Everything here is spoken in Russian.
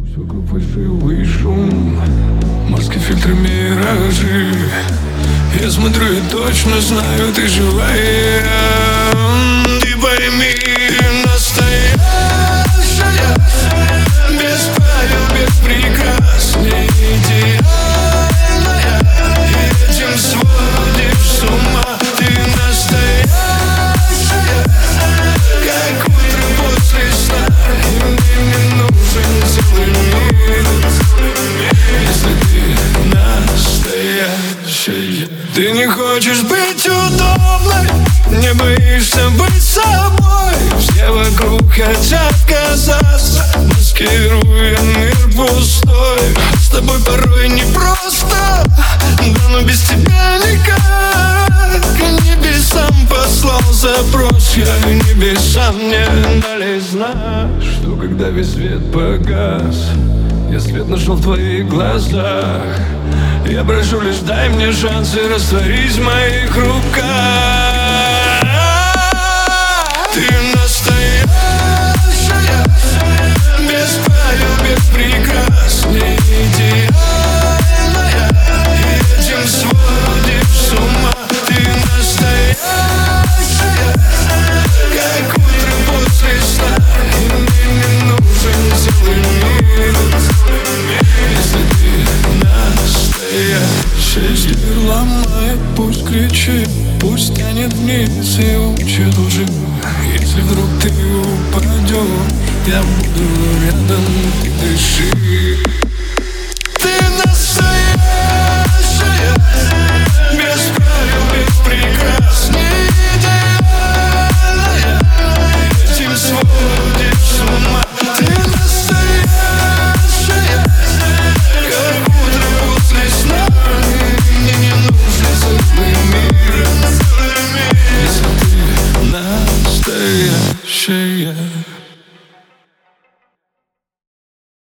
Вокруг фальшивый шум, маски, фильтры, миражи. Я смотрю и точно знаю, ты живая. Ты пойми, настоящая, без правил, без прикрас, не идеальная, и этим сводишь с ума. Ты настоящая, как утро после сна, и мне не нужен целый мир, если ты настоящая. Ты не хочешь быть удобной, не боишься быть собой. Все вокруг хотят казаться, маскируя мир пустой. С тобой порой непросто, да но без тебя никак. Небесам послал запрос, я небесам не дали знак, что когда весь свет погас, я свет нашел в твоих глазах. Я прошу лишь дай мне шанс и растворись в моих руках. Ты настоящая, без правил, без прикрас, не идеальная, и этим сводишь с ума. Ты настоящая, как утро после сна, и мне не нужен целый мир, если ты настоящая. Мир ломает, пусть кричит, пусть тянет вниз и учит лжи. Если вдруг ты упадешь, я буду рядом, ты дыши. Ты настоящая, без правил, без прикрас, не идеальная, этим сводишь с ума. Ты настоящая, как утро после сна, мне не нужен целый мир, если ты настоящая.